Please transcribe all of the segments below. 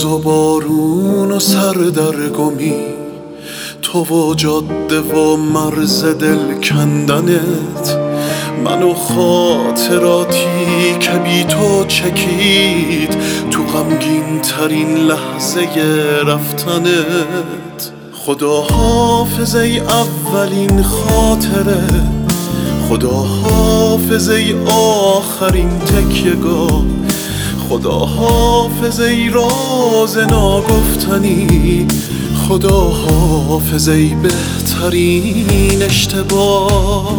روز و بارون و سردرگمی، تو و جاده و مرز دل کندنت، من و خاطراتی که بی تو چکید تو غمگین ترین لحظه رفتنت. خدا حافظ ای اولین خاطره، خدا حافظ ای آخرین تکیه‌گاه، خدا حافظ ای راز ناگفتنی، خدا حافظ ای بهترین اشتباه.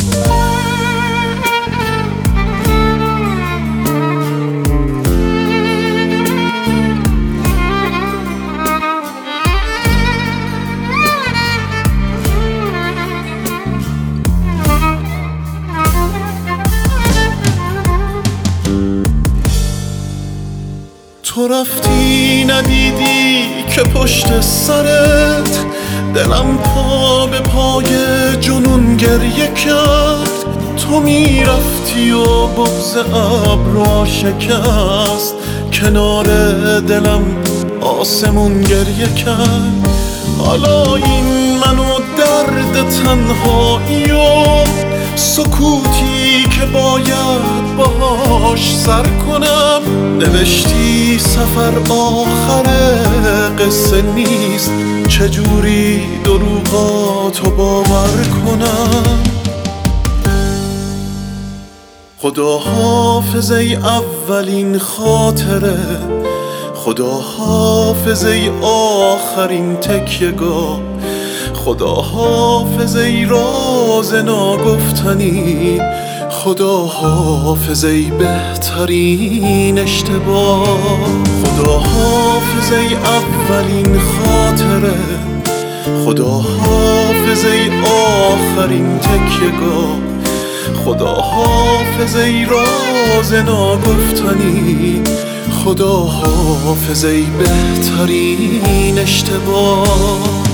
تو رفتی ندیدی که پشت سرت دلم پا به پای جنون گریه کرد. تو میرفتی و بغض ابرها شکست، کنار دلم آسمون گریه کرد. حالا این منو درد تنهایی و سکوتی که باید باهاش سر کنم. نوشتی سفر آخر قصه نیست، چجوری دروغاتو باور کنم. خدا حافظ ای اولین خاطره، خدا حافظ ای آخرین تکیه‌گاه، خدا حافظ ای راز ناگفتنی، خدا حافظ ای بهترین اشتباه. خدا حافظ ای اولین خاطره، خدا حافظ ای آخرین تکیه‌گاه، خدا حافظ ای راز ناگفتنی، خدا حافظ ای بهترین اشتباه.